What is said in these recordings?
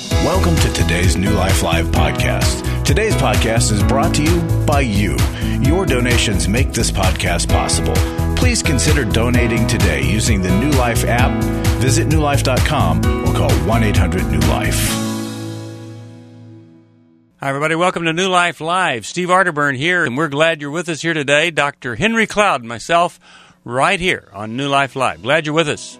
Welcome to today's New Life Live podcast. Today's podcast is brought to you by you. Your donations make this podcast possible. Please consider donating today using the New Life app. Visit newlife.com or call 1-800-NEW-LIFE. Hi, everybody. Welcome to New Life Live. Steve Arterburn here, and we're glad you're with us here today. Dr. Henry Cloud and myself right here on New Life Live. Glad you're with us.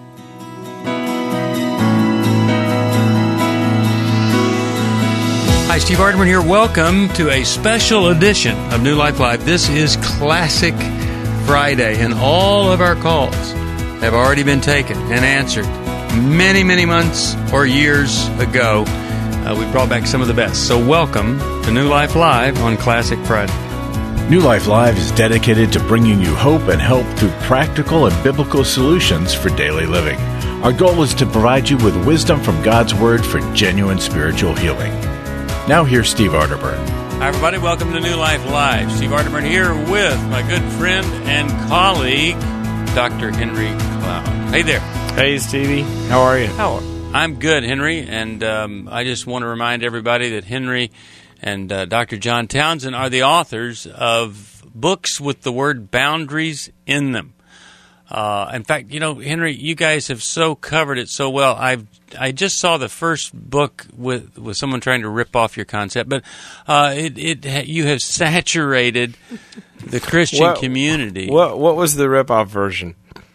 Hi, Steve Arterburn here. Welcome to a special edition of New Life Live. This is Classic Friday, and all of our calls have already been taken and answered many, many months or years ago. We brought back some of the best. So welcome to New Life Live on Classic Friday. New Life Live is dedicated to bringing you hope and help through practical and biblical solutions for daily living. Our goal is to provide you with wisdom from God's Word for genuine spiritual healing. Now here's Steve Arterburn. Hi, everybody. Welcome to New Life Live. Steve Arterburn here with my good friend and colleague, Dr. Henry Cloud. Hey there. Hey, Stevie. How are you? I'm good, Henry, and I just want to remind everybody that Henry and Dr. John Townsend are the authors of books with the word boundaries in them. In fact, you know, Henry, you guys have so covered it so well. I just saw the first book with someone trying to rip off your concept, but you have saturated the Christian community. What was the rip-off version?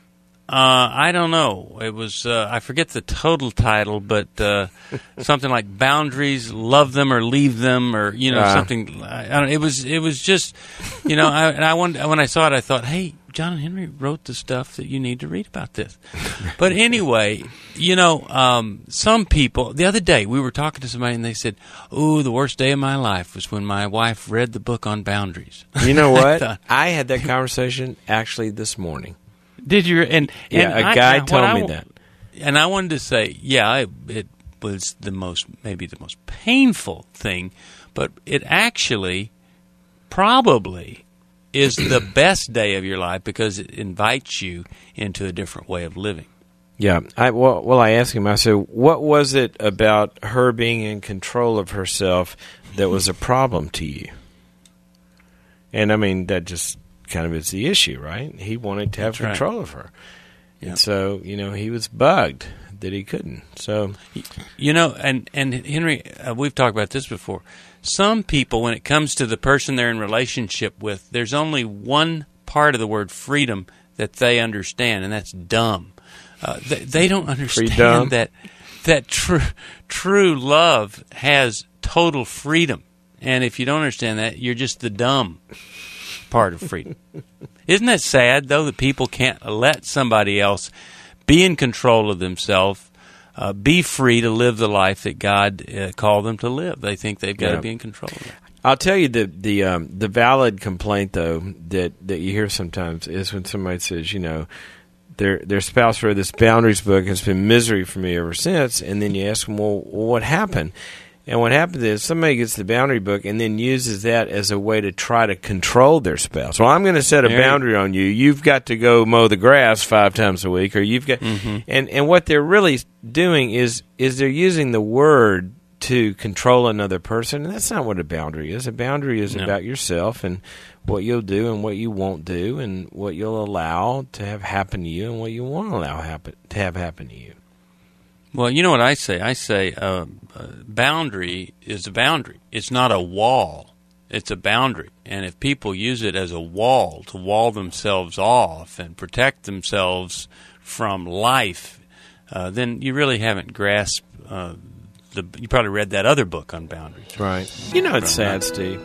I don't know. It was I forget the total title, but something like "Boundaries, Love Them or Leave Them," or something. I don't. It was just, when I saw it, I thought, hey, John and Henry wrote the stuff that you need to read about this. But anyway, some people, the other day we were talking to somebody and they said, "Oh, the worst day of my life was when my wife read the book on boundaries." You know what? I had that conversation actually this morning. Did you? A guy told me that. And I wanted to say, it was maybe the most painful thing, but it actually probably is the best day of your life because it invites you into a different way of living. Yeah. I asked him, I said, what was it about her being in control of herself that was a problem to you? And I mean, that just kind of is the issue, right? He wanted to have control of her. Yeah. And so, he was bugged that he couldn't. So, and Henry, we've talked about this before. Some people, when it comes to the person they're in relationship with, there's only one part of the word freedom that they understand, and that's dumb. They don't understand that true love has total freedom. And if you don't understand that, you're just the dumb part of freedom. Isn't that sad, though, that people can't let somebody else be in control of themselves, be free to live the life that God called them to live? They think they've got to be in control of it. I'll tell you the valid complaint, though, that you hear sometimes is when somebody says, their spouse read this boundaries book, has been misery for me ever since, and then you ask them, well, what happened? And what happens is somebody gets the boundary book and then uses that as a way to try to control their spouse. Well, I'm going to set a boundary on you. You've got to go mow the grass 5 times a week, or you've got, and what they're really doing is they're using the word to control another person, and that's not what a boundary is. A boundary is about yourself and what you'll do and what you won't do, and what you'll allow to have happen to you and what you won't allow to have happen to you. Well, you know what I say? I say boundary is a boundary. It's not a wall. It's a boundary. And if people use it as a wall to wall themselves off and protect themselves from life, then you really haven't grasped you probably read that other book on boundaries. Right. You know what's sad, Steve,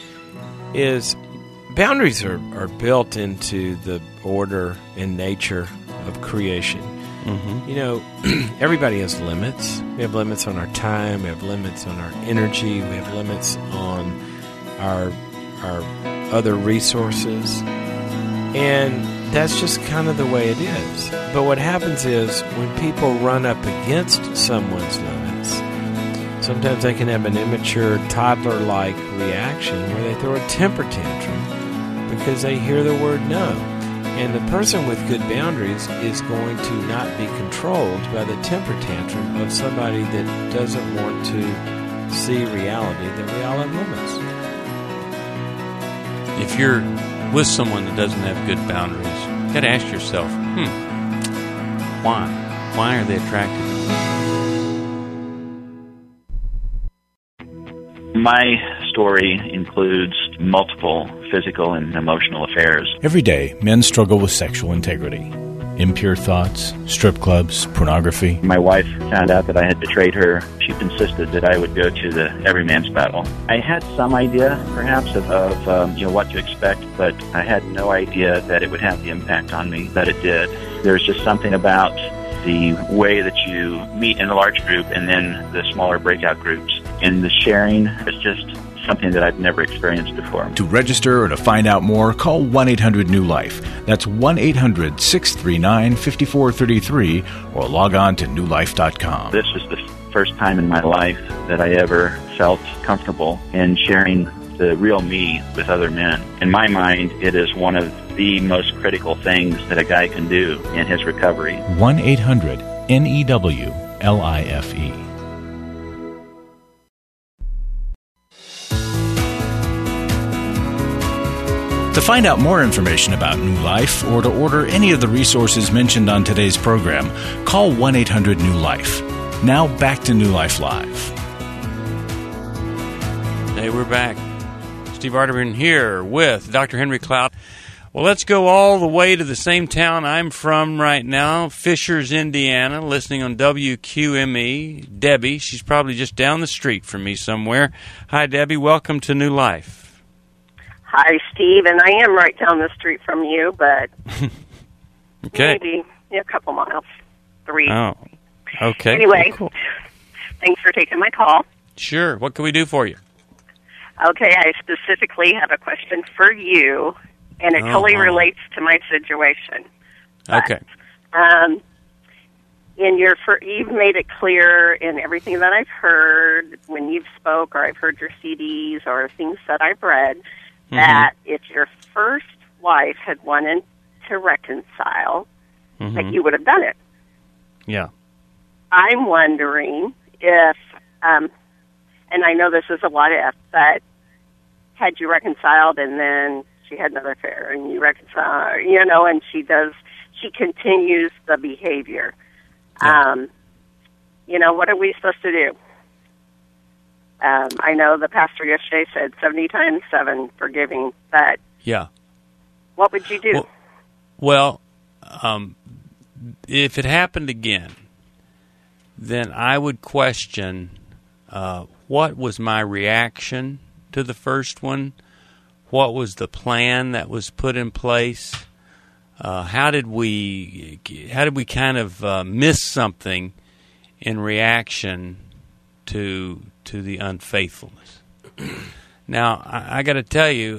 is boundaries are built into the order and nature of creation. Mm-hmm. Everybody has limits. We have limits on our time. We have limits on our energy. We have limits on our other resources. And that's just kind of the way it is. But what happens is when people run up against someone's limits, sometimes they can have an immature, toddler-like reaction where they throw a temper tantrum because they hear the word no. And the person with good boundaries is going to not be controlled by the temper tantrum of somebody that doesn't want to see reality, that we all have limits. If you're with someone that doesn't have good boundaries, you got to ask yourself, why? Why are they attracted? My story includes multiple physical and emotional affairs. Every day, men struggle with sexual integrity. Impure thoughts, strip clubs, pornography. My wife found out that I had betrayed her. She insisted that I would go to the everyman's battle. I had some idea, perhaps, of what to expect, but I had no idea that it would have the impact on me that it did. There's just something about the way that you meet in a large group and then the smaller breakout groups. And the sharing is just something that I've never experienced before. To register or to find out more, call 1-800-NEW-LIFE. That's 1-800-639-5433 or log on to newlife.com. This was the first time in my life that I ever felt comfortable in sharing the real me with other men. In my mind, it is one of the most critical things that a guy can do in his recovery. 1-800-NEW-LIFE. To find out more information about New Life or to order any of the resources mentioned on today's program, call 1-800-NEW-LIFE. Now back to New Life Live. Hey, we're back. Steve Arterburn here with Dr. Henry Cloud. Well, let's go all the way to the same town I'm from right now, Fishers, Indiana, listening on WQME. Debbie, she's probably just down the street from me somewhere. Hi, Debbie. Welcome to New Life. Hi, Steve, and I am right down the street from you, but okay. Maybe a couple miles, 3. Oh, okay. Anyway, cool. Thanks for taking my call. Sure. What can we do for you? Okay, I specifically have a question for you, and it totally relates to my situation. But, okay. You've made it clear in everything that I've heard when you've spoke, or I've heard your CDs, or things that I've read, that if your first wife had wanted to reconcile, that you would have done it. Yeah. I'm wondering if, and I know this is a lot if, but had you reconciled and then she had another affair and you reconcile, and she continues the behavior. Yeah. What are we supposed to do? I know the pastor yesterday said 70 times 7 forgiving, but yeah, what would you do? Well, if it happened again, then I would question what was my reaction to the first one, what was the plan that was put in place, how did we kind of miss something in reaction to the unfaithfulness. Now, I got to tell you,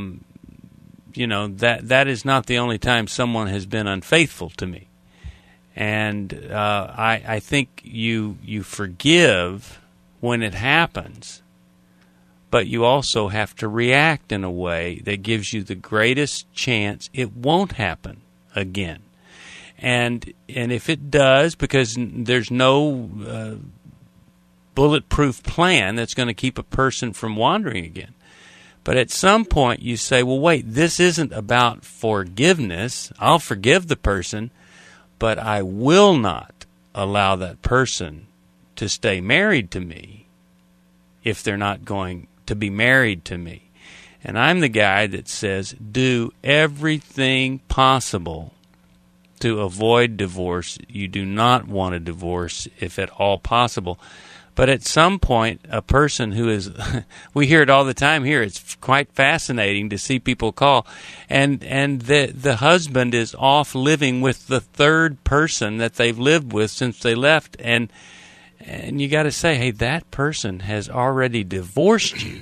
that is not the only time someone has been unfaithful to me, and I think you forgive when it happens, but you also have to react in a way that gives you the greatest chance it won't happen again. And if it does, because there's no bulletproof plan that's going to keep a person from wandering again. But at some point you say, well, wait, this isn't about forgiveness. I'll forgive the person, but I will not allow that person to stay married to me if they're not going to be married to me. And I'm the guy that says, do everything possible to avoid divorce. You do not want a divorce if at all possible. But at some point, a person who is, we hear it all the time here, it's quite fascinating to see people call, and the husband is off living with the third person that they've lived with since they left, and you got to say, hey, that person has already divorced you.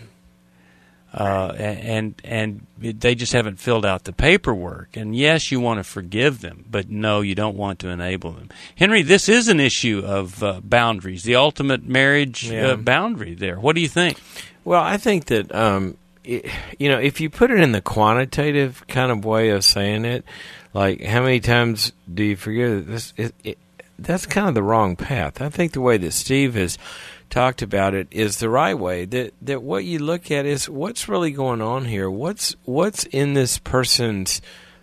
And they just haven't filled out the paperwork. And yes, you want to forgive them, but no, you don't want to enable them. Henry, this is an issue of boundaries, the ultimate marriage boundary there. What do you think? Well, I think that, if you put it in the quantitative kind of way of saying it, like how many times do you forget this? That's kind of the wrong path. I think the way that Steve has talked about it is the right way. That what you look at is what's really going on here. What's in this person's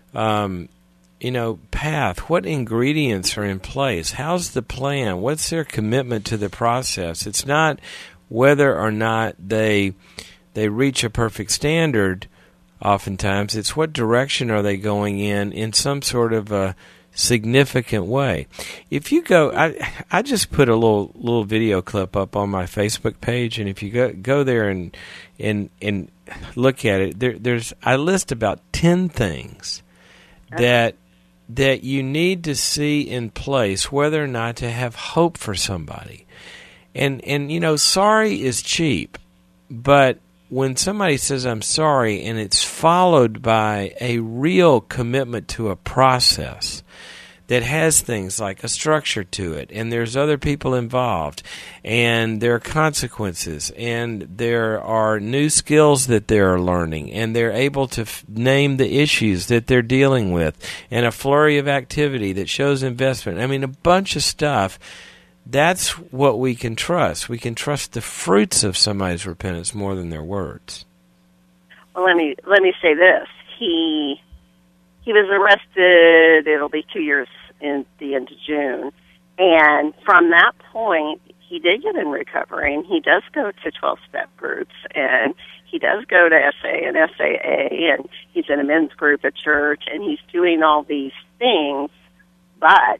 path? What ingredients are in place? How's the plan? What's their commitment to the process? It's not whether or not they reach a perfect standard. Oftentimes, it's what direction are they going in some sort of a significant way. If you go, I just put a little video clip up on my Facebook page, and if you go there and look at it, I list about 10 things that you need to see in place whether or not to have hope for somebody. And sorry is cheap, but when somebody says I'm sorry and it's followed by a real commitment to a process that has things like a structure to it, and there's other people involved, and there are consequences, and there are new skills that they're learning, and they're able to name the issues that they're dealing with, and a flurry of activity that shows investment. I mean, a bunch of stuff. That's what we can trust. We can trust the fruits of somebody's repentance more than their words. Well, let me say this. He was arrested, it'll be 2 years in the end of June. And from that point, he did get in recovery, and he does go to 12-step groups, and he does go to SA and SAA, and he's in a men's group at church, and he's doing all these things. But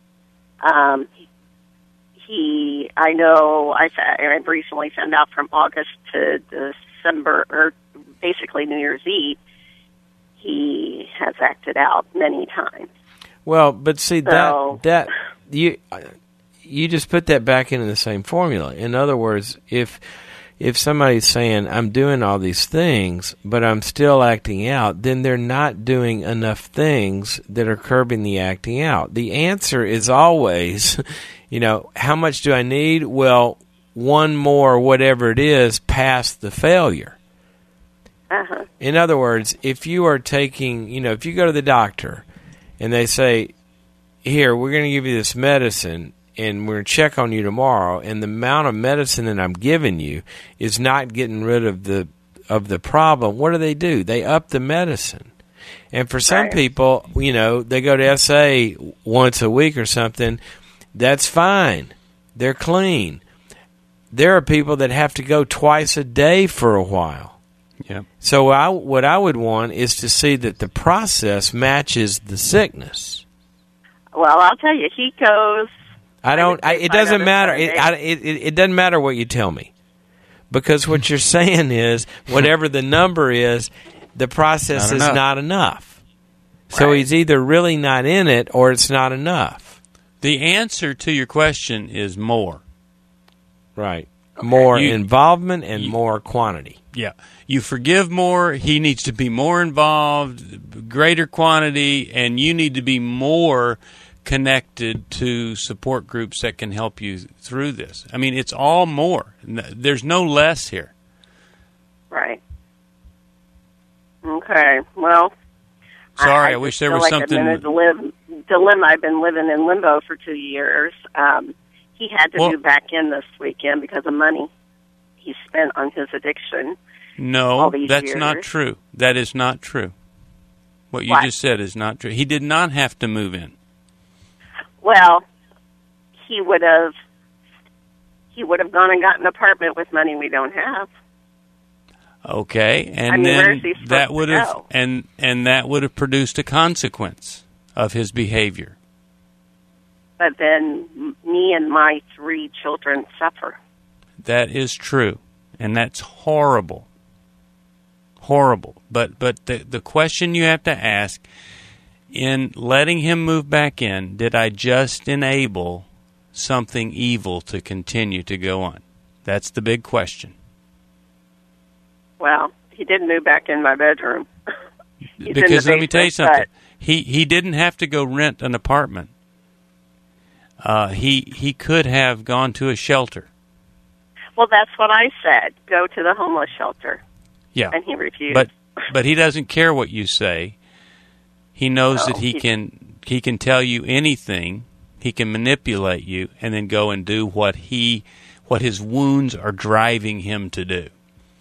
I've recently found out from August to December, or basically New Year's Eve, he has acted out many times. Well, but see, that you just put that back into the same formula. In other words, if somebody's saying, I'm doing all these things, but I'm still acting out, then they're not doing enough things that are curbing the acting out. The answer is always, how much do I need? Well, one more, whatever it is, past the failure. Uh-huh. In other words, if you are taking, if you go to the doctor and they say, here, we're going to give you this medicine and we're going to check on you tomorrow, and the amount of medicine that I'm giving you is not getting rid of the problem, what do? They up the medicine. And for some people, they go to SA once a week or something, that's fine. They're clean. There are people that have to go twice a day for a while. Yeah. So what I would want is to see that the process matches the sickness. Well, I'll tell you, he goes. It doesn't matter. It doesn't matter what you tell me, because what you're saying is whatever the number is, the process is not enough. Right. So he's either really not in it or it's not enough. The answer to your question is more. Right. More involvement and more quantity. Yeah. You forgive more, he needs to be more involved, greater quantity, and you need to be more connected to support groups that can help you through this. I mean, it's all more. There's no less here. Right. Okay. Well, sorry, I wish there was something. I'm in a dilemma. I've been living in limbo for 2 years. He had to move back in this weekend because of money he spent on his addiction. No, that's not true. That is not true. What you just said is not true. He did not have to move in. Well, he would have gone and got an apartment with money we don't have. Okay, and then that would have and that would have produced a consequence of his behavior. But then me and my 3 children suffer. That is true, and that's horrible. Horrible. But the question you have to ask, in letting him move back in, did I just enable something evil to continue to go on? That's the big question. Well, he didn't move back in my bedroom. Because let me tell you something. He didn't have to go rent an apartment. He could have gone to a shelter. Well, that's what I said. Go to the homeless shelter. Yeah. And he refused. But he doesn't care what you say. He knows that he can tell you anything. He can manipulate you and then go and do what his wounds are driving him to do.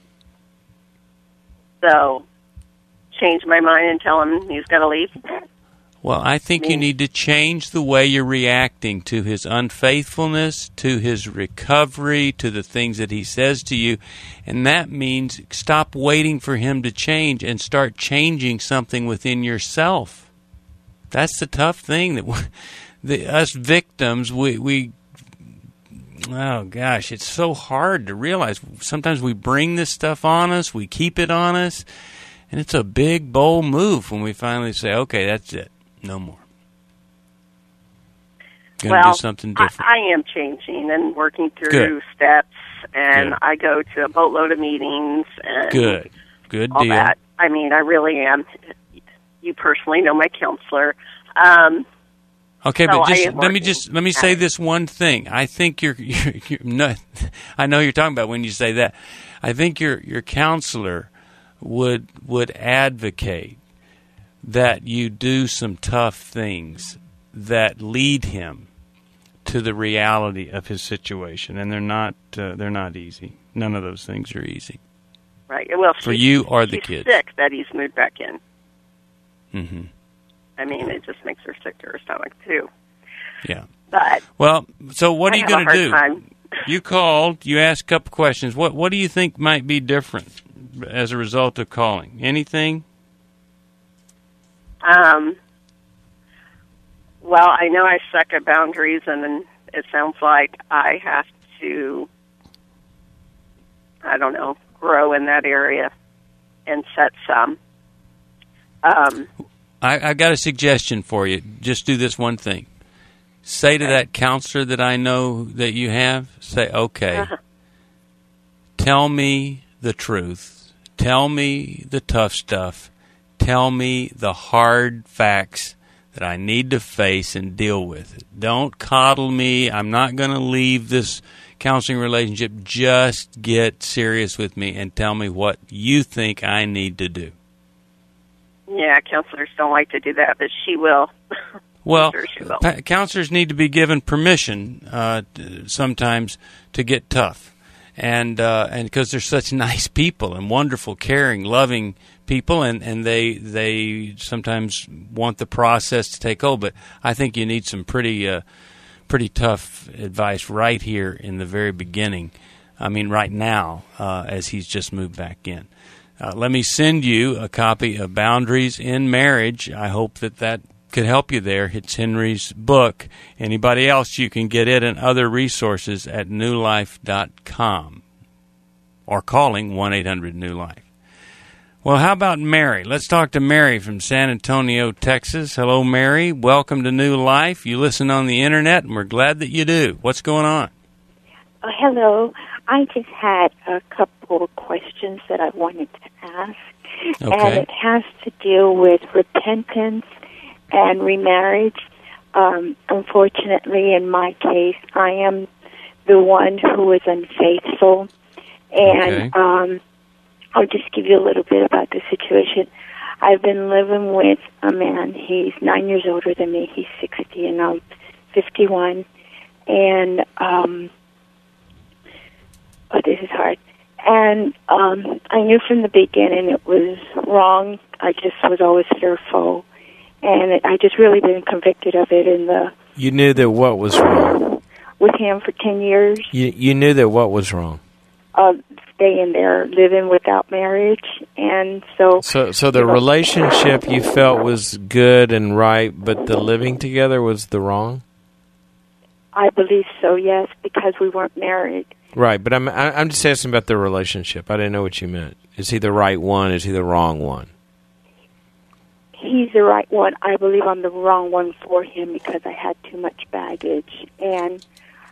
So, change my mind and tell him he's got to leave? Well, I think you need to change the way you're reacting to his unfaithfulness, to his recovery, to the things that he says to you. And that means stop waiting for him to change and start changing something within yourself. That's the tough thing that us victims, we oh gosh, it's so hard to realize. Sometimes we bring this stuff on us, we keep it on us, and it's a big, bold move when we finally say, okay, that's it. No more. Going to do something different. I am changing and working through steps, and I go to a boatload of meetings. And Good all deal. That. I mean, I really am. You personally know my counselor. Okay, so but let me say this one thing. I think you're no, I know you're talking about when you say that. I think your counselor would advocate that you do some tough things that lead him to the reality of his situation, and they're not easy. None of those things are easy. Right. Well, for you or the kids. kids. Sick that he's moved back in. Mm-hmm. I mean, it just makes her sick to her stomach too. Yeah. But so what are you going to do? Time. You called. You asked a couple questions. What do you think might be different as a result of calling? Anything? Well, I know I suck at boundaries, and then it sounds like I have to, I don't know, grow in that area and set some. I got a suggestion for you. Just do this one thing. Say to that counselor that I know that you have, say, okay, tell me the truth. Tell me the tough stuff. Tell me the hard facts that I need to face and deal with. Don't coddle me. I'm not going to leave this counseling relationship. Just get serious with me and tell me what you think I need to do. Yeah, counselors don't like to do that, but she will. Well, sure she will. Counselors need to be given permission sometimes to get tough, and because they're such nice people and wonderful, caring, loving people, and they sometimes want the process to take hold. But I think you need some pretty tough advice right here in the very beginning. I mean, right now, as he's just moved back in. Let me send you a copy of Boundaries in Marriage. I hope that could help you there. It's Henry's book. Anybody else, you can get it and other resources at newlife.com or calling 1-800-NEW-LIFE. Well, how about Mary? Let's talk to Mary from San Antonio, Texas. Hello, Mary. Welcome to New Life. You listen on the Internet, and we're glad that you do. What's going on? Hello. I just had a couple of questions that I wanted to ask. Okay. And it has to do with repentance and remarriage. Unfortunately, in my case, I am the one who is unfaithful. And I'll just give you a little bit about the situation. I've been living with a man. He's 9 years older than me. He's 60, and I'm 51. And this is hard. And I knew from the beginning it was wrong. I just was always fearful. And I just really been convicted of it in the... You knew that what was wrong? With him for 10 years. You knew that what was wrong? Staying there, living without marriage. And so... So the relationship you felt was good and right, but the living together was the wrong? I believe so, yes, because we weren't married. Right, but I'm just asking about the relationship. I didn't know what you meant. Is he the right one? Is he the wrong one? He's the right one. I believe I'm the wrong one for him because I had too much baggage, and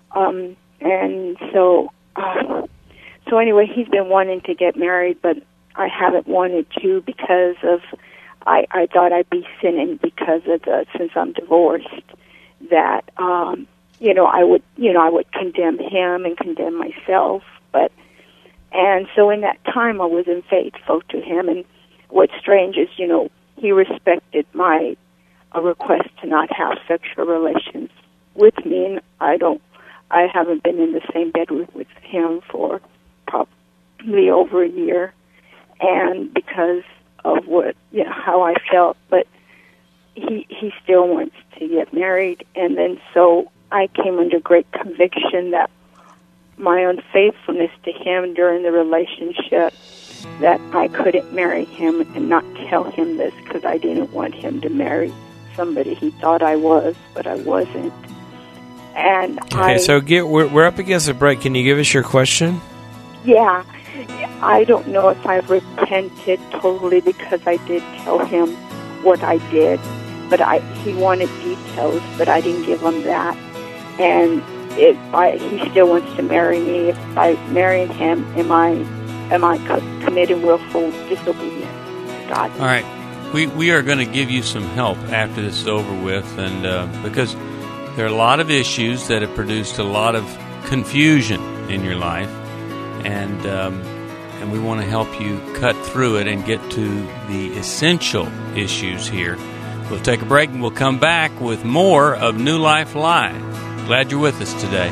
so anyway, he's been wanting to get married, but I haven't wanted to because of I thought I'd be sinning because of since I'm divorced that. I would condemn him and condemn myself, And so in that time, I was unfaithful to him. And what's strange is, he respected my request to not have sexual relations with me, and I haven't been in the same bedroom with him for probably over a year, and because of how I felt, but he still wants to get married, and then so I came under great conviction that my unfaithfulness to him during the relationship, that I couldn't marry him and not tell him this because I didn't want him to marry somebody he thought I was, but I wasn't. And okay, so we're up against a break. Can you give us your question? Yeah. I don't know if I've repented totally because I did tell him what I did, but he wanted details, but I didn't give him that. And he still wants to marry me. If I marry him, am I committing willful disobedience to God? All right. We are going to give you some help after this is over with, and because there are a lot of issues that have produced a lot of confusion in your life, and we want to help you cut through it and get to the essential issues here. We'll take a break, and we'll come back with more of New Life Live. Glad you're with us today.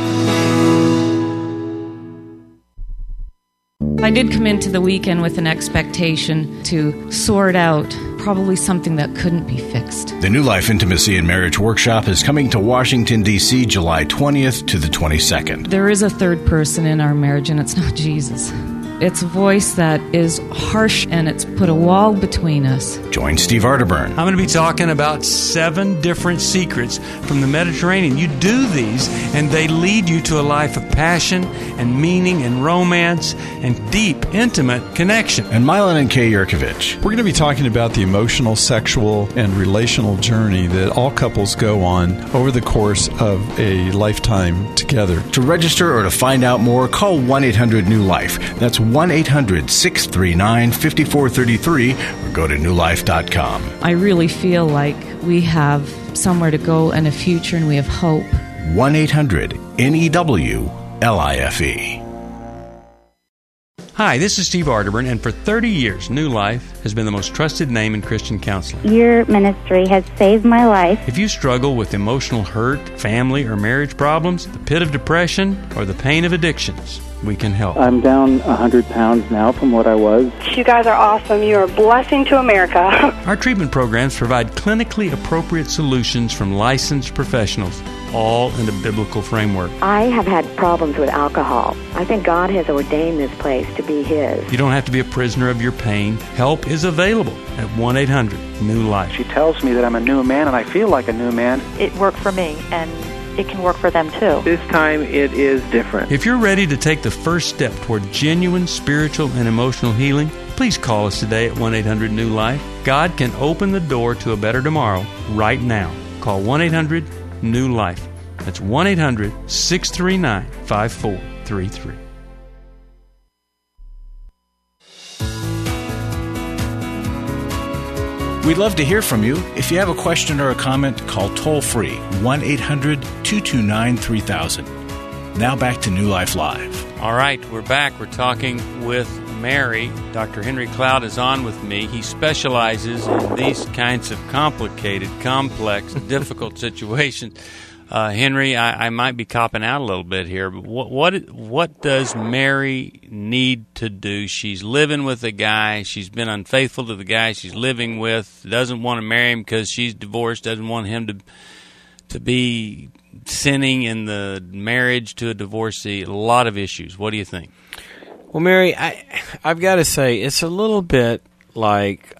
I did come into the weekend with an expectation to sort out probably something that couldn't be fixed. The New Life Intimacy and Marriage Workshop is coming to Washington, D.C., July 20th to the 22nd. There is a third person in our marriage, and it's not Jesus. It's a voice that is harsh, and it's put a wall between us. Join Steve Arterburn. I'm going to be talking about 7 different secrets from the Mediterranean. You do these, and they lead you to a life of passion and meaning and romance and deep, intimate connection. And Milan and Kay Yurkovich. We're going to be talking about the emotional, sexual, and relational journey that all couples go on over the course of a lifetime together. To register or to find out more, call 1-800-NEW-LIFE. That's 1-800-639-5433 or go to newlife.com. I really feel like we have somewhere to go and a future, and we have hope. 1-800-NEW-LIFE. Hi, this is Steve Arterburn, and for 30 years, New Life has been the most trusted name in Christian counseling. Your ministry has saved my life. If you struggle with emotional hurt, family or marriage problems, the pit of depression, or the pain of addictions, we can help. I'm down 100 pounds now from what I was. You guys are awesome. You are a blessing to America. Our treatment programs provide clinically appropriate solutions from licensed professionals, all in a biblical framework. I have had problems with alcohol. I think God has ordained this place to be His. You don't have to be a prisoner of your pain. Help is available at 1-800-NEW-LIFE. She tells me that I'm a new man, and I feel like a new man. It worked for me, and it can work for them too. This time it is different. If you're ready to take the first step toward genuine spiritual and emotional healing, please call us today at 1-800-NEW-LIFE. God can open the door to a better tomorrow right now. Call 1-800-NEW-LIFE. That's 1-800-639-5433. We'd love to hear from you. If you have a question or a comment, call toll-free 1-800-229-3000. Now back to New Life Live. All right, we're back. We're talking with Mary. Dr. Henry Cloud is on with me. He specializes in these kinds of complicated, complex, difficult situations. Henry, I might be copping out a little bit here, but what does Mary need to do? She's living with a guy. She's been unfaithful to the guy she's living with, doesn't want to marry him because she's divorced, doesn't want him to be sinning in the marriage to a divorcee. A lot of issues. What do you think? Well, Mary, I've got to say, it's a little bit like,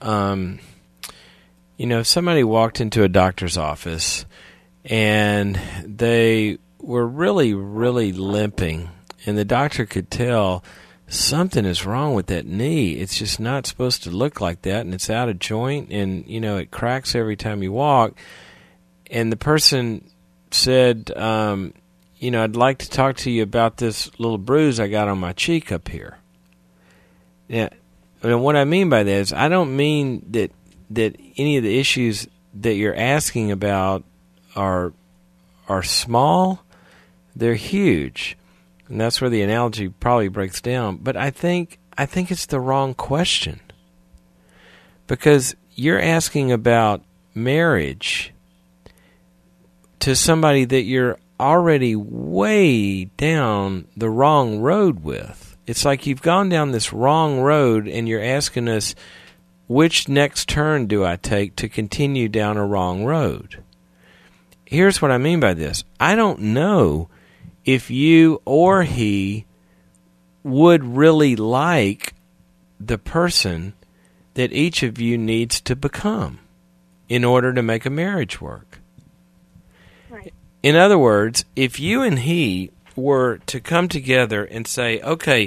if somebody walked into a doctor's office and they were really, really limping, and the doctor could tell something is wrong with that knee. It's just not supposed to look like that, and it's out of joint, and, it cracks every time you walk. And the person said, I'd like to talk to you about this little bruise I got on my cheek up here. Yeah, and what I mean by that is I don't mean that any of the issues that you're asking about are small. They're huge. and that's where the analogy probably breaks down. But I think it's the wrong question, because you're asking about marriage to somebody that you're already way down the wrong road with. It's like you've gone down this wrong road, and you're asking us, which next turn do I take to continue down a wrong road? Here's what I mean by this. I don't know if you or he would really like the person that each of you needs to become in order to make a marriage work. Right. In other words, if you and he were to come together and say, okay,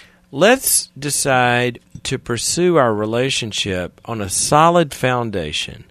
let's decide to pursue our relationship on a solid foundation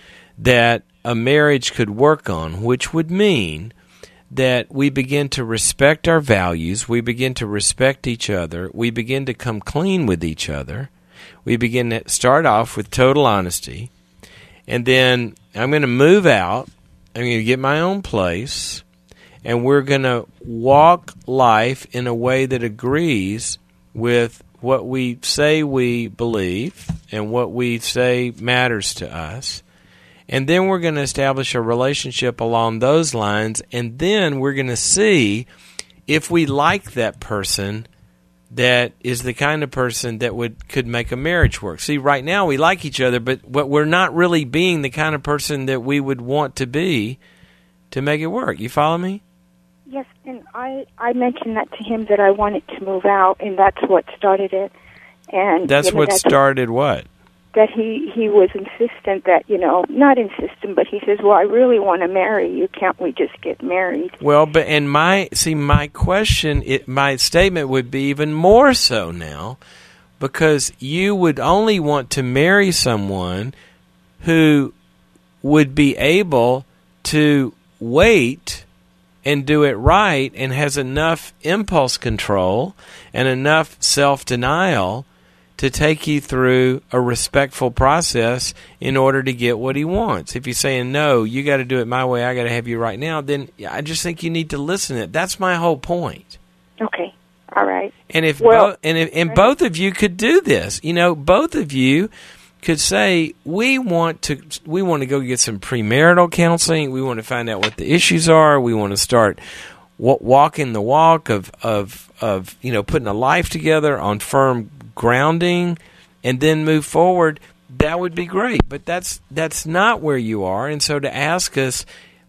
that a marriage could work on, which would mean that we begin to respect our values, we begin to respect each other, we begin to come clean with each other, we begin to start off with total honesty, and then I'm going to move out, I'm going to get my own place, and we're going to walk life in a way that agrees with what we say we believe and what we say matters to us. And then we're going to establish a relationship along those lines, and then we're going to see if we like that person that is the kind of person that could make a marriage work. See, right now we like each other, but we're not really being the kind of person that we would want to be to make it work. You follow me? Yes, and I mentioned that to him, that I wanted to move out, and that's what started it. And that's what started what? That he was insistent that, not insistent, but he says, well, I really want to marry you. Can't we just get married? Well, but my question, my statement would be even more so now, because you would only want to marry someone who would be able to wait and do it right and has enough impulse control and enough self-denial to take you through a respectful process in order to get what he wants. If you're saying, no, you got to do it my way, I got to have you right now, then I just think you need to listen to it. That's my whole point. Okay. All right. And if both of you could do this, both of you could say, we want to go get some premarital counseling. We want to find out what the issues are. We want to start walking the walk of putting a life together on firm grounding, and then move forward. That would be great. But that's not where you are. And so to ask us,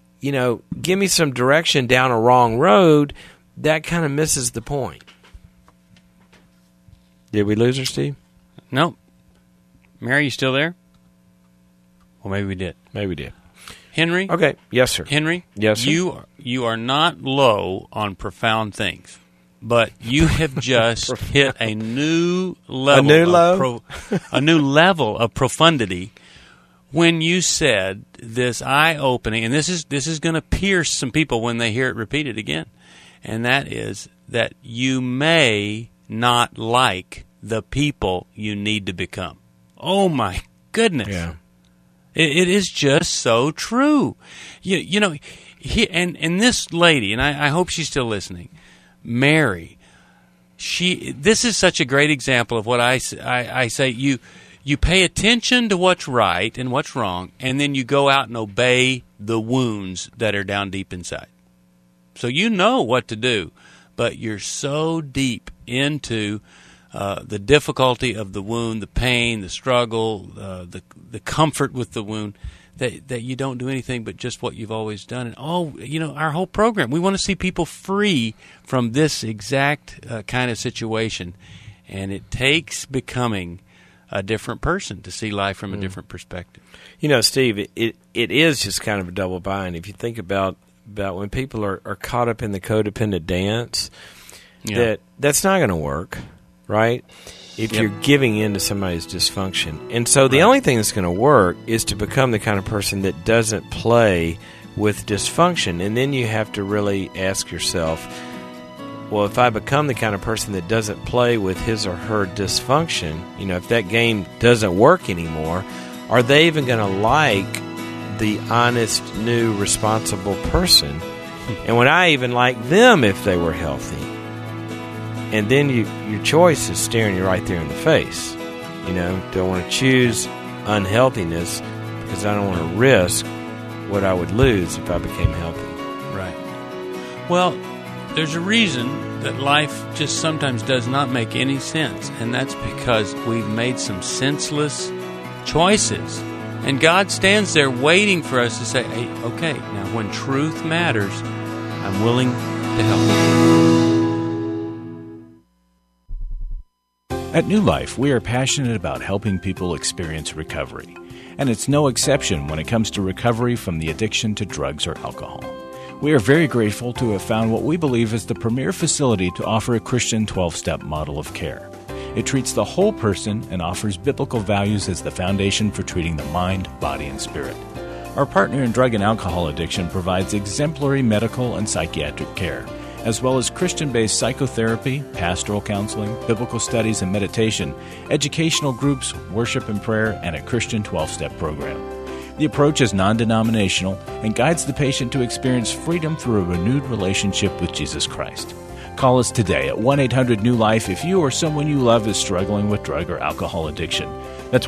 give me some direction down a wrong road, that kind of misses the point. Did we lose her, Steve? No. Mary, you still there? Well, maybe we did. Maybe we did. Henry? Okay. Yes, sir. Henry? Yes, sir. You are not low on profound things, but you have just hit a new level. A new level of profundity when you said this eye-opening, and this is going to pierce some people when they hear it repeated again, and that is that you may not like the people you need to become. Oh, my goodness. Yeah. It is just so true. And this lady, and I hope she's still listening, Mary, this is such a great example of what I say. You pay attention to what's right and what's wrong, and then you go out and obey the wounds that are down deep inside. So you know what to do, but you're so deep into the difficulty of the wound, the pain, the struggle, the comfort with the wound, that you don't do anything but just what you've always done. And our whole program, we want to see people free from this exact kind of situation. And it takes becoming a different person to see life from a different perspective. Steve, it is just kind of a double bind. If you think about when people are caught up in the codependent dance, that's not going to work. Right? If you're giving in to somebody's dysfunction. And so the only thing that's going to work is to become the kind of person that doesn't play with dysfunction. And then you have to really ask yourself, well, if I become the kind of person that doesn't play with his or her dysfunction, if that game doesn't work anymore, are they even going to like the honest, new, responsible person? And would I even like them if they were healthy? And then your choice is staring you right there in the face. You know, do I want to choose unhealthiness because I don't want to risk what I would lose if I became healthy? Right. Well, there's a reason that life just sometimes does not make any sense, and that's because we've made some senseless choices. And God stands there waiting for us to say, hey, okay, now when truth matters, I'm willing to help you. At New Life, we are passionate about helping people experience recovery. And it's no exception when it comes to recovery from the addiction to drugs or alcohol. We are very grateful to have found what we believe is the premier facility to offer a Christian 12-step model of care. It treats the whole person and offers biblical values as the foundation for treating the mind, body, and spirit. Our partner in drug and alcohol addiction provides exemplary medical and psychiatric care, as well as Christian-based psychotherapy, pastoral counseling, biblical studies and meditation, educational groups, worship and prayer, and a Christian 12-step program. The approach is non-denominational and guides the patient to experience freedom through a renewed relationship with Jesus Christ. Call us today at 1-800-NEW-LIFE if you or someone you love is struggling with drug or alcohol addiction. That's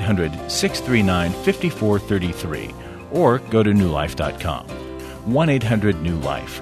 1-800-639-5433, or go to newlife.com. 1-800-NEW-LIFE,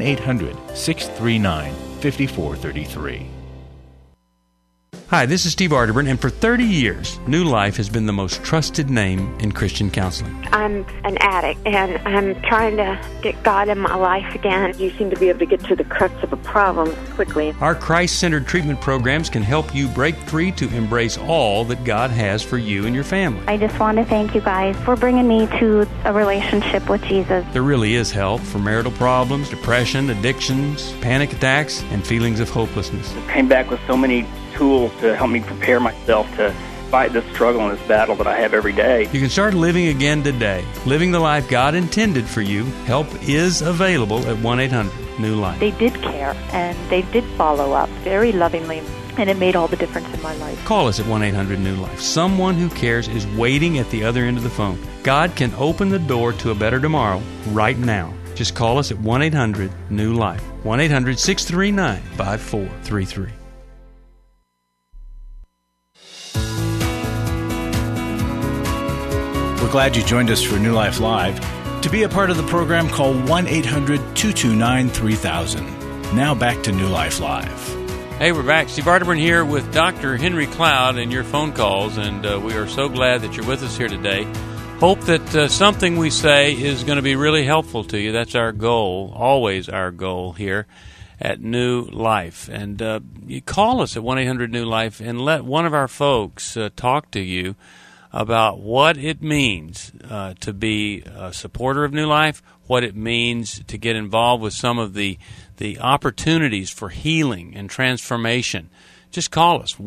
1-800-639-5433. Hi, this is Steve Arterburn, and for 30 years, New Life has been the most trusted name in Christian counseling. I'm an addict, and I'm trying to get God in my life again. You seem to be able to get to the crux of a problem quickly. Our Christ-centered treatment programs can help you break free to embrace all that God has for you and your family. I just want to thank you guys for bringing me to a relationship with Jesus. There really is help for marital problems, depression, addictions, panic attacks, and feelings of hopelessness. I came back with so many tools to help me prepare myself to fight this struggle and this battle that I have every day. You can start living again today, living the life God intended for you. Help is available at 1-800-NEW-LIFE. They did care, and they did follow up very lovingly, and it made all the difference in my life. Call us at 1-800-NEW-LIFE. Someone who cares is waiting at the other end of the phone. God can open the door to a better tomorrow right now. Just call us at 1-800-NEW-LIFE. 1-800-639-5433. We're glad you joined us for New Life Live. To be a part of the program, call 1-800-229-3000. Now back to New Life Live. Hey, we're back. Steve Arterburn here with Dr. Henry Cloud and your phone calls, and we are so glad that you're with us here today. Hope that something we say is going to be really helpful to you. That's our goal, always our goal here at New Life. And you call us at 1-800-NEW-LIFE and let one of our folks talk to you about what it means to be a supporter of New Life, what it means to get involved with some of the opportunities for healing and transformation. Just call us,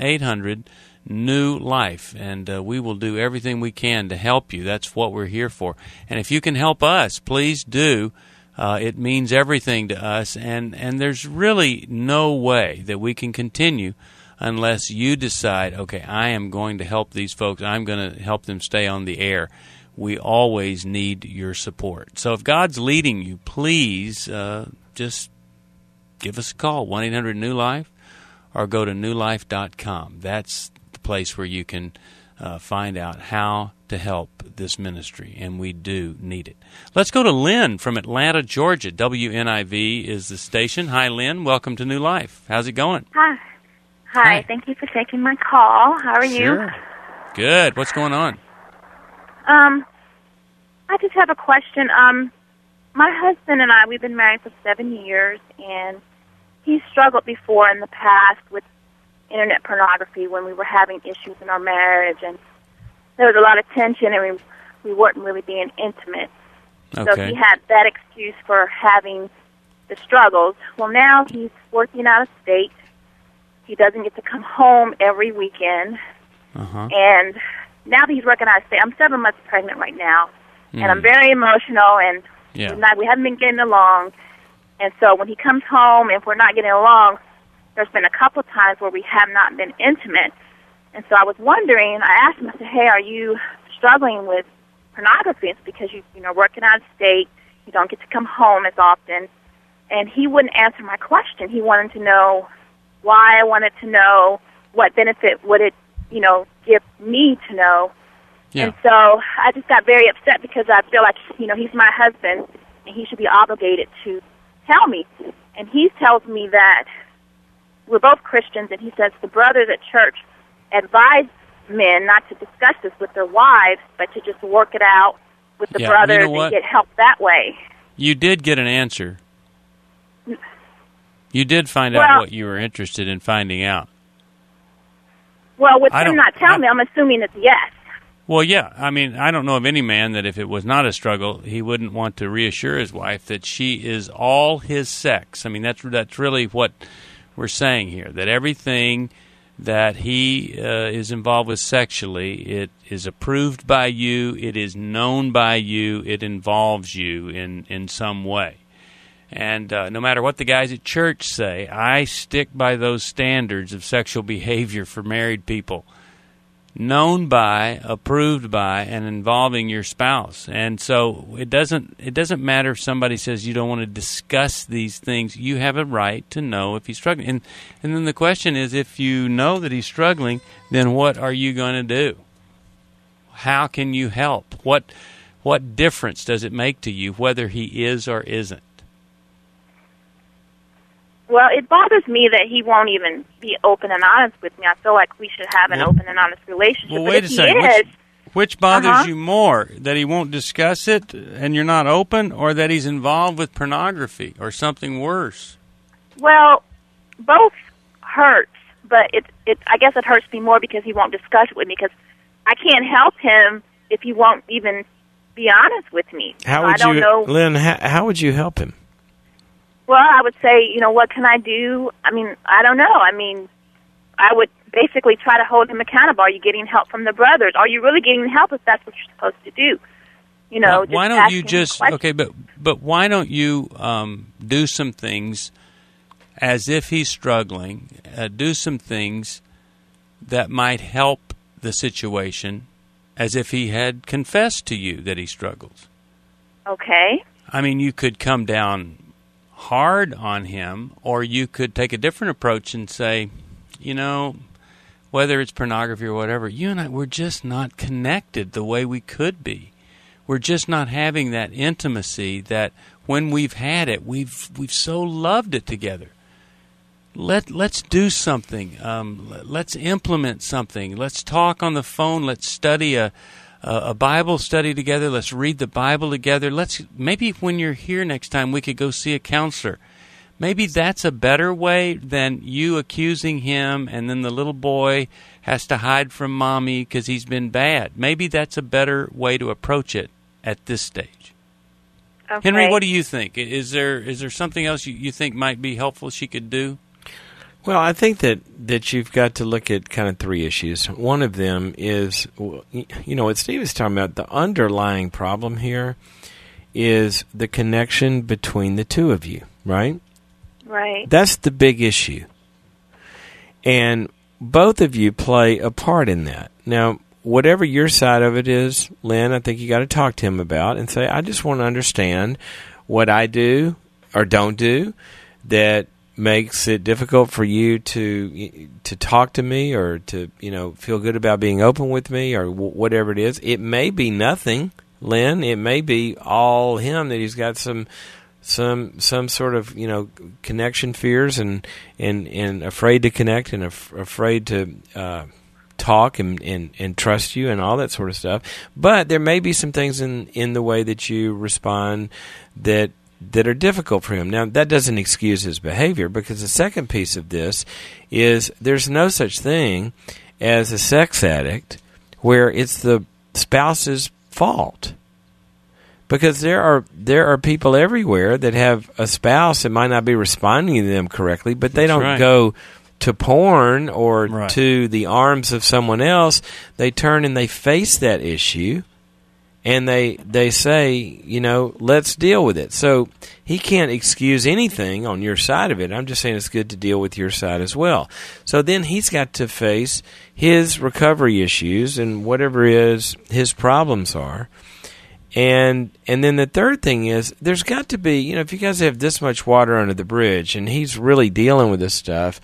1-800-NEW-LIFE, and we will do everything we can to help you. That's what we're here for. And if you can help us, please do. It means everything to us, and there's really no way that we can continue unless you decide, okay, I am going to help these folks. I'm going to help them stay on the air. We always need your support. So if God's leading you, please just give us a call, 1-800-NEW-LIFE, or go to newlife.com. That's the place where you can find out how to help this ministry, and we do need it. Let's go to Lynn from Atlanta, Georgia. WNIV is the station. Hi, Lynn. Welcome to New Life. How's it going? Hi. Thank you for taking my call. How are you? Sure. Good. What's going on? I just have a question. My husband and I, we've been married for 7 years, and he struggled before in the past with internet pornography when we were having issues in our marriage, and there was a lot of tension, and we weren't really being intimate. Okay. So he had that excuse for having the struggles. Well, now he's working out of state. He doesn't get to come home every weekend. And now that he's working out of state, I'm 7 months pregnant right now, and I'm very emotional, and we haven't been getting along. And so when he comes home, if we're not getting along, there's been a couple of times where we have not been intimate. And so I was wondering, I asked him, I said, hey, are you struggling with pornography? It's because you're working out of state, you don't get to come home as often. And he wouldn't answer my question. He wanted to know why I wanted to know, what benefit would it, give me to know. Yeah. And so I just got very upset because I feel like, he's my husband and he should be obligated to tell me. And he tells me that we're both Christians, and he says the brothers at church advise men not to discuss this with their wives, but to just work it out with the brothers and get help that way. You did get an answer. You did find out what you were interested in finding out. Well, with him not telling me, I'm assuming it's yes. Well, yeah. I mean, I don't know of any man that if it was not a struggle, he wouldn't want to reassure his wife that she is all his sex. I mean, that's really what we're saying here, that everything that he is involved with sexually, it is approved by you, it is known by you, it involves you in some way. And no matter what the guys at church say, I stick by those standards of sexual behavior for married people. Known by, approved by, and involving your spouse. And so it doesn't matter if somebody says you don't want to discuss these things. You have a right to know if he's struggling. And then the question is, if you know that he's struggling, then what are you going to do? How can you help? What difference does it make to you whether he is or isn't? Well, it bothers me that he won't even be open and honest with me. I feel like we should have an open and honest relationship. Well, wait a second. Which bothers you more? That he won't discuss it and you're not open, or that he's involved with pornography or something worse? Well, both hurts, but I guess it hurts me more because he won't discuss it with me, because I can't help him if he won't even be honest with me. Lynn, how would you help him? Well, I would say, what can I do? I mean, I don't know. I mean, I would basically try to hold him accountable. Are you getting help from the brothers? Are you really getting help if that's what you're supposed to do? Why don't you just, okay, but why don't you do some things as if he's struggling, do some things that might help the situation as if he had confessed to you that he struggles? Okay. I mean, you could come down hard on him, or you could take a different approach and say, whether it's pornography or whatever, you and I, we're just not connected the way we could be. We're just not having that intimacy that when we've had it, we've so loved it together. Let's do something. Let's implement something. Let's talk on the phone. Let's study a Bible study together. Let's read the Bible together. Maybe when you're here next time, we could go see a counselor. Maybe that's a better way than you accusing him, and then the little boy has to hide from mommy because he's been bad. Maybe that's a better way to approach it at this stage. Okay. Henry, what do you think? Is there something else you think might be helpful she could do? Well, I think that you've got to look at kind of three issues. One of them is, what Steve is talking about, the underlying problem here is the connection between the two of you, right? Right. That's the big issue. And both of you play a part in that. Now, whatever your side of it is, Lynn, I think you got to talk to him about and say, I just want to understand what I do or don't do that makes it difficult for you to talk to me or to feel good about being open with me or whatever it is. It may be nothing, Lynn. It may be all him, that he's got some sort of connection fears and afraid to connect and afraid to talk and trust you and all that sort of stuff. But there may be some things in the way that you respond that are difficult for him. Now, that doesn't excuse his behavior, because the second piece of this is there's no such thing as a sex addict where it's the spouse's fault. Because there are people everywhere that have a spouse that might not be responding to them correctly, but they don't go to porn or to the arms of someone else. They turn and they face that issue. And they say, let's deal with it. So he can't excuse anything on your side of it. I'm just saying it's good to deal with your side as well. So then he's got to face his recovery issues and whatever his problems are. And then the third thing is there's got to be, if you guys have this much water under the bridge and he's really dealing with this stuff,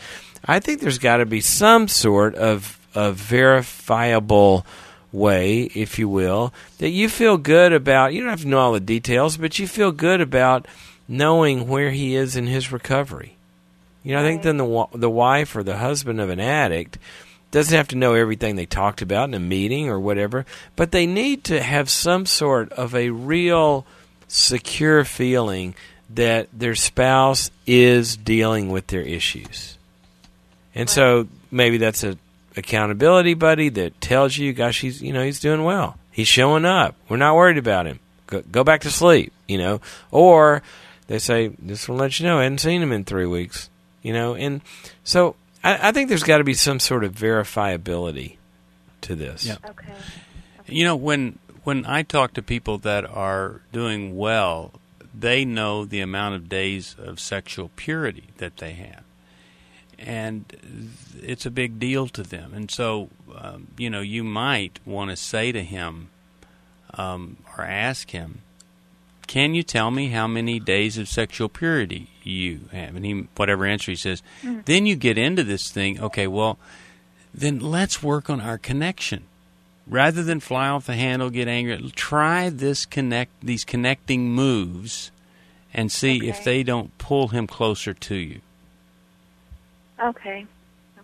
I think there's got to be some sort of verifiable way, if you will, that you feel good about. You don't have to know all the details, but you feel good about knowing where he is in his recovery. I think then the wife or the husband of an addict doesn't have to know everything they talked about in a meeting or whatever, but they need to have some sort of a real secure feeling that their spouse is dealing with their issues. And so maybe that's a accountability buddy that tells you, gosh, he's doing well. He's showing up. We're not worried about him. Go back to sleep, Or they say, just want to let you know, I hadn't seen him in 3 weeks, And so I think there's got to be some sort of verifiability to this. Yeah. Okay. When I talk to people that are doing well, they know the amount of days of sexual purity that they have. And it's a big deal to them. And so, you might want to say to him or ask him, can you tell me how many days of sexual purity you have? And he, whatever answer he says, then you get into this thing, okay, well, then let's work on our connection. Rather than fly off the handle, get angry, try these connecting moves and see if they don't pull him closer to you. Okay.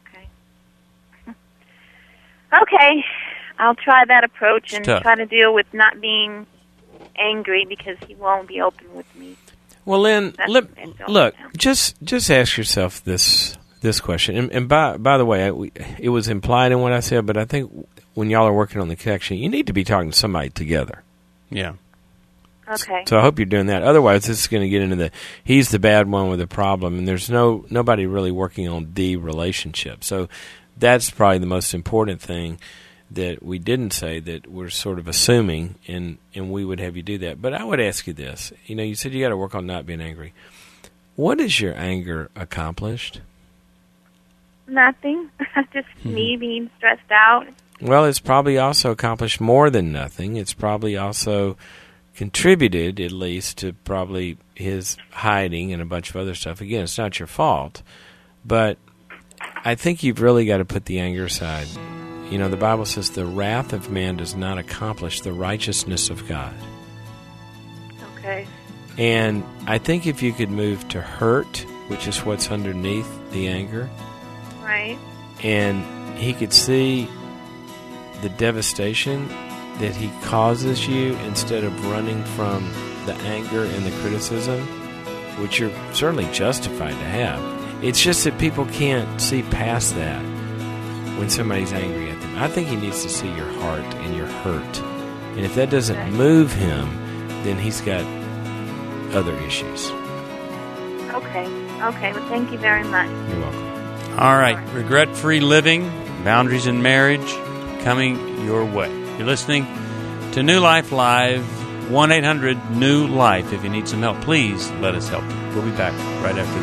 I'll try that approach and try to deal with not being angry because he won't be open with me. Well, Lynn, look, just ask yourself this question. And by the way, it was implied in what I said, but I think when y'all are working on the connection, you need to be talking to somebody together. Yeah. Okay. So I hope you're doing that. Otherwise, this is going to get into he's the bad one with a problem, and there's nobody really working on the relationship. So that's probably the most important thing that we didn't say, that we're sort of assuming, and we would have you do that. But I would ask you this. You said you got to work on not being angry. What has your anger accomplished? Nothing. Just me being stressed out. Well, it's probably also accomplished more than nothing. It's probably also contributed, at least, to probably his hiding and a bunch of other stuff. Again, it's not your fault, but I think you've really got to put the anger aside. The Bible says the wrath of man does not accomplish the righteousness of God. Okay. And I think if you could move to hurt, which is what's underneath the anger. Right. And he could see the devastation that he causes you instead of running from the anger and the criticism, which you're certainly justified to have. It's just that people can't see past that when somebody's angry at them. I think he needs to see your heart and your hurt. And if that doesn't move him, then he's got other issues. Okay. Well, thank you very much. You're welcome. All right. Regret-free living, boundaries in marriage, coming your way. You're listening to New Life Live, 1-800-NEW-LIFE. If you need some help, please let us help you. We'll be back right after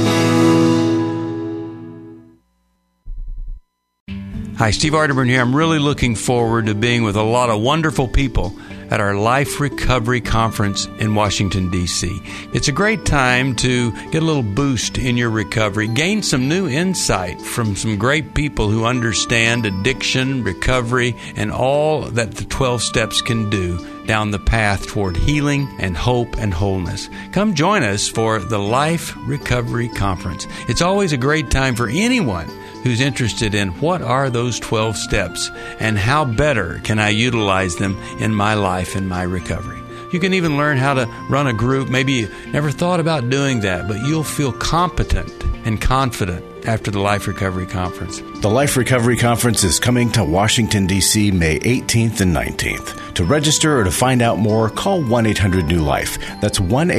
this. Hi, Steve Arterburn here. I'm really looking forward to being with a lot of wonderful people at our Life Recovery Conference in Washington, D.C. It's a great time to get a little boost in your recovery, gain some new insight from some great people who understand addiction, recovery, and all that the 12 steps can do down the path toward healing and hope and wholeness. Come join us for the Life Recovery Conference. It's always a great time for anyone who's interested in what are those 12 steps and how better can I utilize them in my life and my recovery. You can even learn how to run a group. Maybe you never thought about doing that, but you'll feel competent and confident after the Life Recovery Conference. The Life Recovery Conference is coming to Washington, D.C. May 18th and 19th. To register or to find out more, call 1-800-NEW-LIFE. That's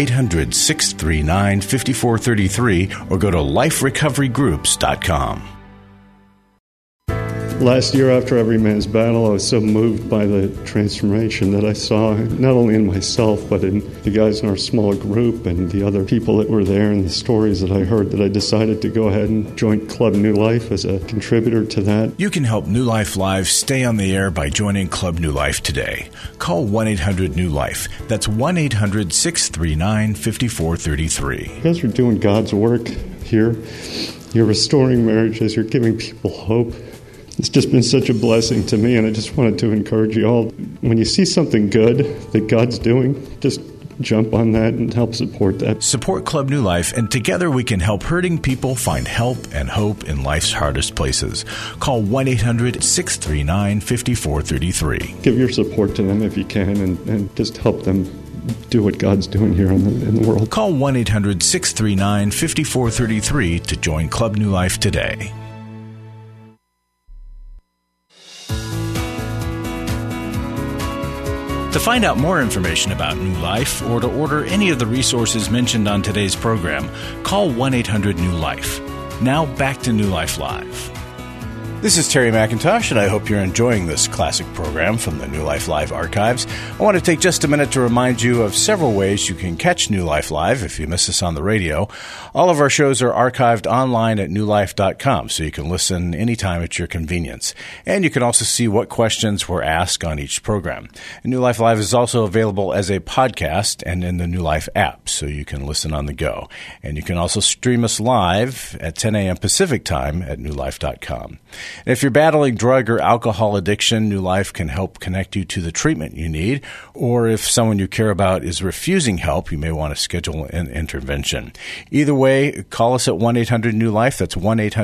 1-800-639-5433 or go to liferecoverygroups.com. Last year, after Every Man's Battle, I was so moved by the transformation that I saw, not only in myself, but in the guys in our small group and the other people that were there and the stories that I heard, that I decided to go ahead and join Club New Life as a contributor to that. You can help New Life Live stay on the air by joining Club New Life today. Call 1-800-NEW-LIFE. That's 1-800-639-5433. You guys are doing God's work here. you're restoring marriages, you're giving people hope. It's just been such a blessing to me, and I just wanted to encourage you all. When you see something good that God's doing, just jump on that and help support that. Support Club New Life, and together we can help hurting people find help and hope in life's hardest places. Call 1-800-639-5433. Give your support to them if you can, and just help them do what God's doing here in the world. Call 1-800-639-5433 to join Club New Life today. To find out more information about New Life or to order any of the resources mentioned on today's program, call 1-800-NEW-LIFE. Now back to New Life Live. This is Terry McIntosh, and I hope you're enjoying this classic program from the New Life Live archives. I want to take just a minute to remind you of several ways you can catch New Life Live if you miss us on the radio. All of our shows are archived online at newlife.com, so you can listen anytime at your convenience. And you can also see what questions were asked on each program. And New Life Live is also available as a podcast and in the New Life app, so you can listen on the go. And you can also stream us live at 10 a.m. Pacific time at newlife.com. And if you're battling drug or alcohol addiction, New Life can help connect you to the treatment you need. Or if someone you care about is refusing help, you may want to schedule an intervention. Either way, call us at 1-800-NEW-LIFE. That's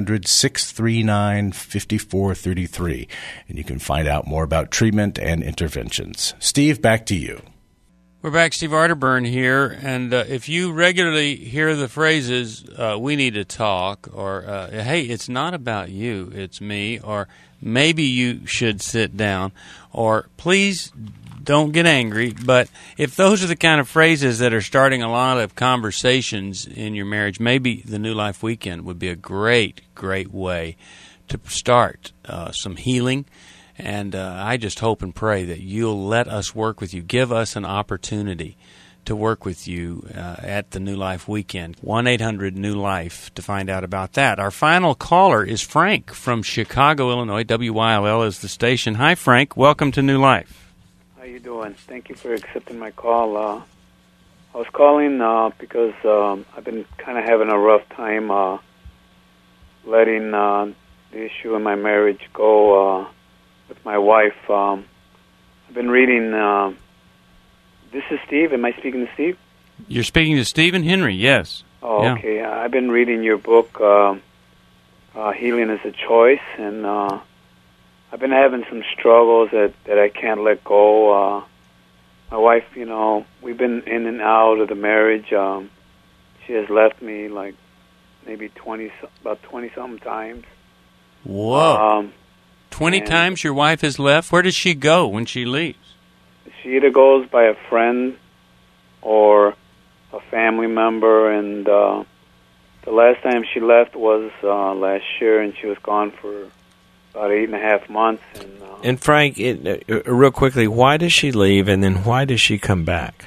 1-800-639-5433. And you can find out more about treatment and interventions. Steve, back to you. We're back. Steve Arterburn here, and if you regularly hear the phrases, we need to talk, or, hey, it's not about you, it's me, or maybe you should sit down, or please don't get angry, but if those are the kind of phrases that are starting a lot of conversations in your marriage, maybe the New Life Weekend would be a great, great way to start some healing. And I just hope and pray that you'll let us work with you. Give us an opportunity to work with you at the New Life Weekend. 1-800-NEW-LIFE to find out about that. Our final caller is Frank from Chicago, Illinois. WYLL is the station. Hi, Frank. Welcome to New Life. How you doing? Thank you for accepting my call. I was calling because I've been kind of having a rough time letting the issue in my marriage go with my wife. I've been reading, this is Steve. Am I speaking to Steve? You're speaking to Stephen Henry, yes. Oh, yeah. Okay. I've been reading your book, Healing is a Choice, and I've been having some struggles that I can't let go. My wife, you know, we've been in and out of the marriage. She has left me like maybe about 20-something times. Whoa. 20 times your wife has left? Where does she go when she leaves? She either goes by a friend or a family member, and the last time she left was last year, and she was gone for about 8.5 months. And Frank, real quickly, why does she leave, and then why does she come back?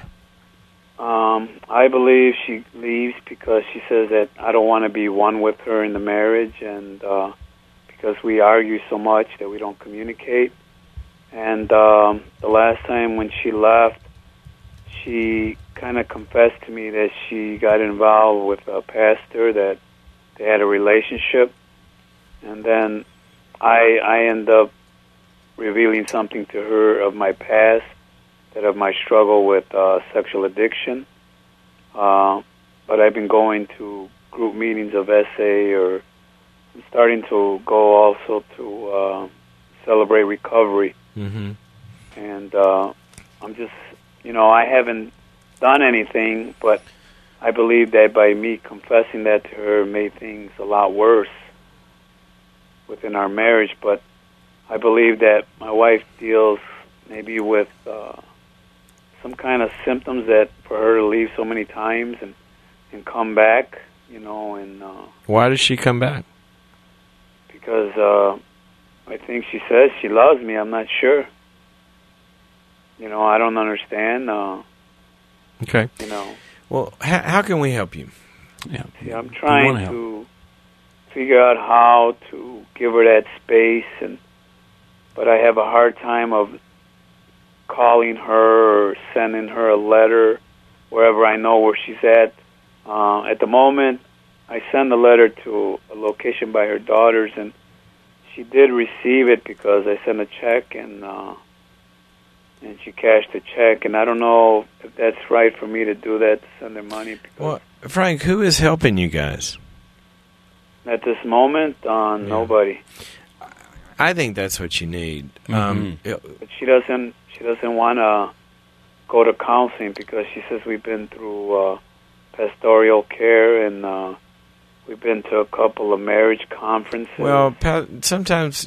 I believe she leaves because she says that I don't want to be one with her in the marriage, and because we argue so much that we don't communicate. And the last time when she left, she kind of confessed to me that she got involved with a pastor, that they had a relationship. And then I end up revealing something to her of my past, that of my struggle with sexual addiction. But I've been going to group meetings of SA, or I'm starting to go also to Celebrate Recovery. Mm-hmm. And I'm just, you know, I haven't done anything, but I believe that by me confessing that to her made things a lot worse within our marriage. But I believe that my wife deals maybe with some kind of symptoms that for her to leave so many times and come back, you know. And why does she come back? Because I think she says she loves me. I'm not sure. You know, I don't understand. Okay. You know. Well, how can we help you? Yeah. See, I'm trying to figure out how to give her that space, but I have a hard time of calling her or sending her a letter wherever I know where she's at. At the moment, I sent a letter to a location by her daughters, and she did receive it because I sent a check, and she cashed the check. And I don't know if that's right for me to do that, to send her money. Well, Frank, who is helping you guys? At this moment, nobody. I think that's what you need. But she doesn't want to go to counseling because she says we've been through pastoral care, and we've been to a couple of marriage conferences. Well, sometimes,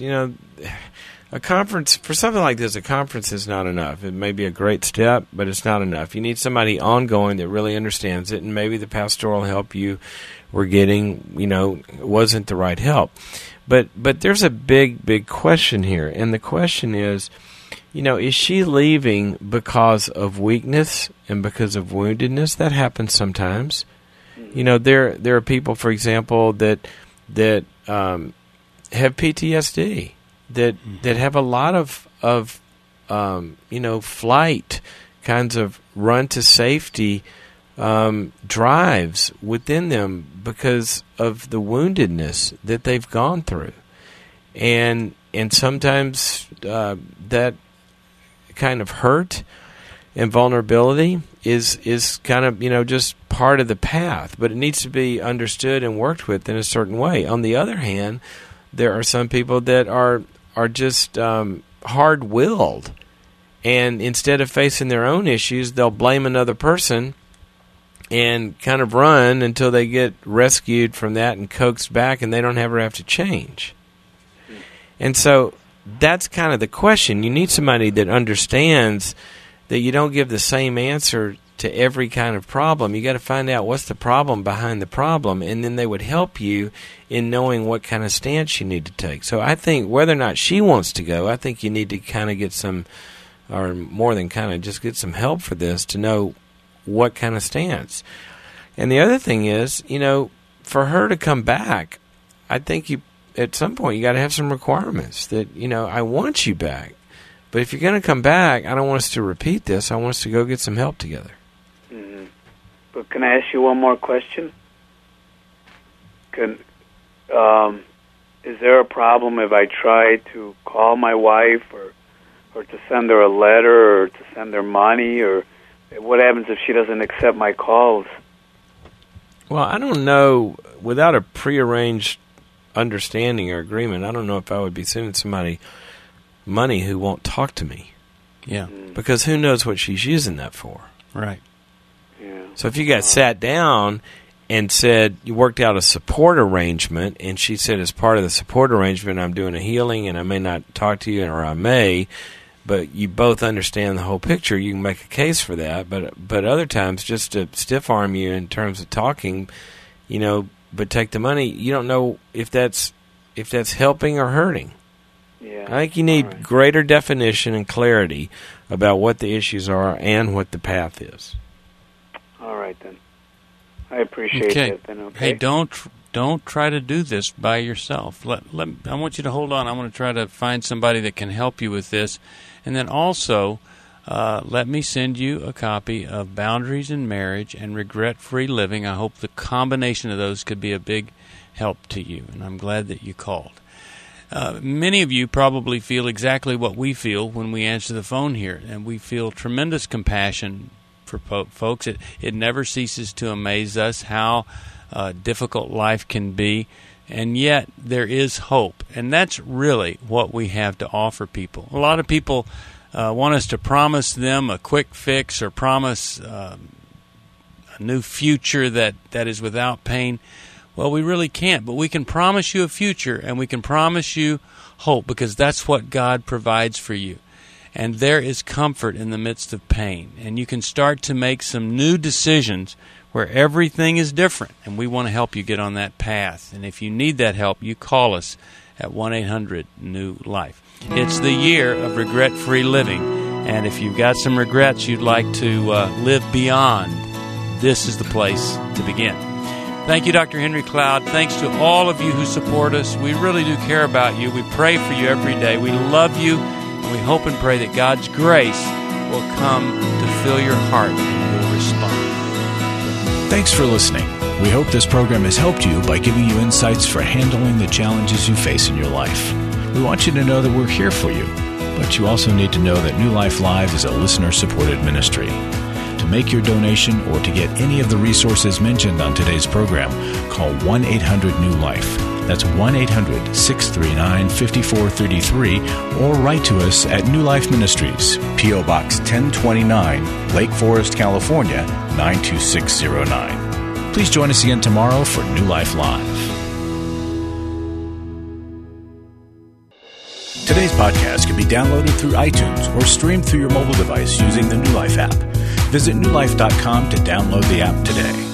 a conference, for something like this, a conference is not enough. It may be a great step, but it's not enough. You need somebody ongoing that really understands it, and maybe the pastoral help you were getting, wasn't the right help. But there's a big question here, and the question is, is she leaving because of weakness and because of woundedness? That happens sometimes. There are people, for example, that have PTSD, that have a lot of flight kinds of run to safety drives within them because of the woundedness that they've gone through, and sometimes that kind of hurt and vulnerability is kind of just part of the path, but it needs to be understood and worked with in a certain way. On the other hand, there are some people that are just hard-willed, and instead of facing their own issues, they'll blame another person and kind of run until they get rescued from that and coaxed back, and they don't ever have to change. And so that's kind of the question. You need somebody that understands that you don't give the same answer to every kind of problem. You got to find out what's the problem behind the problem, and then they would help you in knowing what kind of stance you need to take. So I think whether or not she wants to go, I think you need to kind of get some, or more than kind of just get some help for this to know what kind of stance. And the other thing is, for her to come back, I think at some point you got to have some requirements that, I want you back. But if you're going to come back, I don't want us to repeat this. I want us to go get some help together. Mm-hmm. But can I ask you one more question? Is there a problem if I try to call my wife or to send her a letter or to send her money? Or what happens if she doesn't accept my calls? Well, I don't know. Without a prearranged understanding or agreement, I don't know if I would be sending somebody money who won't talk to me. Yeah. Because who knows what she's using that for. Right. Yeah. So if you guys sat down and said you worked out a support arrangement, and she said as part of the support arrangement I'm doing a healing and I may not talk to you, or I may, but you both understand the whole picture, you can make a case for that. But other times, just to stiff arm you in terms of talking, but take the money, you don't know if that's helping or hurting. Yeah. I think you need greater definition and clarity about what the issues are and what the path is. All right, then. I appreciate that, then, okay? Hey, don't try to do this by yourself. I want you to hold on. I want to try to find somebody that can help you with this. And then also, let me send you a copy of Boundaries in Marriage and Regret-Free Living. I hope the combination of those could be a big help to you, and I'm glad that you called. Many of you probably feel exactly what we feel when we answer the phone here, and we feel tremendous compassion for folks. It never ceases to amaze us how difficult life can be, and yet there is hope, and that's really what we have to offer people. A lot of people want us to promise them a quick fix or promise a new future that is without pain. Well, we really can't, but we can promise you a future, and we can promise you hope, because that's what God provides for you. And there is comfort in the midst of pain, and you can start to make some new decisions where everything is different, and we want to help you get on that path. And if you need that help, you call us at 1-800-NEW-LIFE. It's the year of regret-free living, and if you've got some regrets you'd like to live beyond, this is the place to begin. Thank you, Dr. Henry Cloud. Thanks to all of you who support us. We really do care about you. We pray for you every day. We love you, and we hope and pray that God's grace will come to fill your heart and you'll respond. Thanks for listening. We hope this program has helped you by giving you insights for handling the challenges you face in your life. We want you to know that we're here for you, but you also need to know that New Life Live is a listener-supported ministry. To make your donation or to get any of the resources mentioned on today's program, call 1-800-NEW-LIFE. That's 1-800-639-5433, or write to us at New Life Ministries, P.O. Box 1029, Lake Forest, California, 92609. Please join us again tomorrow for New Life Live. Today's podcast can be downloaded through iTunes or streamed through your mobile device using the New Life app. Visit newlife.com to download the app today.